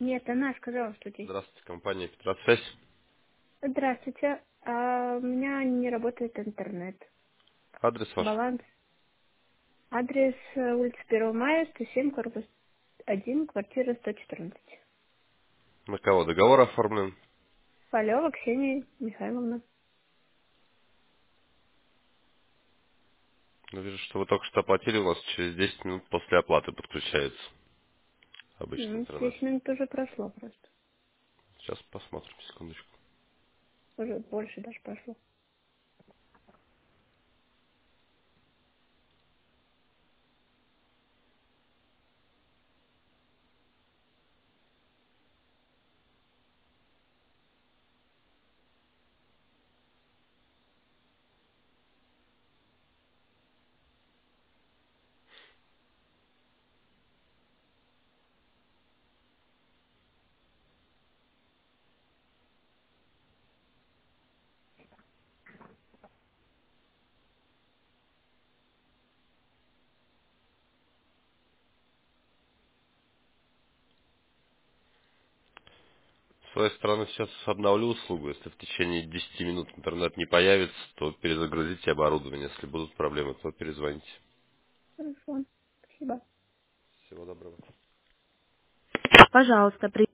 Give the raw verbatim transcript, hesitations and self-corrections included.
Нет, она сказала, что здесь. Здравствуйте, компания Петросвязь. Здравствуйте. А, у меня не работает интернет. Адрес ваш. Баланс. Адрес э, улица первого мая, сто семь, корпус один, квартира сто четырнадцать. На кого договор оформлен? Полева Ксения Михайловна. Я вижу, что вы только что оплатили, у вас через десять минут после оплаты подключается обычный М, интернет. десять минут уже прошло просто. Сейчас посмотрим, секундочку. Уже больше даже прошло. С своей стороны сейчас обновлю услугу. Если в течение десяти минут интернет не появится, то перезагрузите оборудование. Если будут проблемы, то перезвоните. Хорошо. Спасибо. Всего доброго. Пожалуйста, при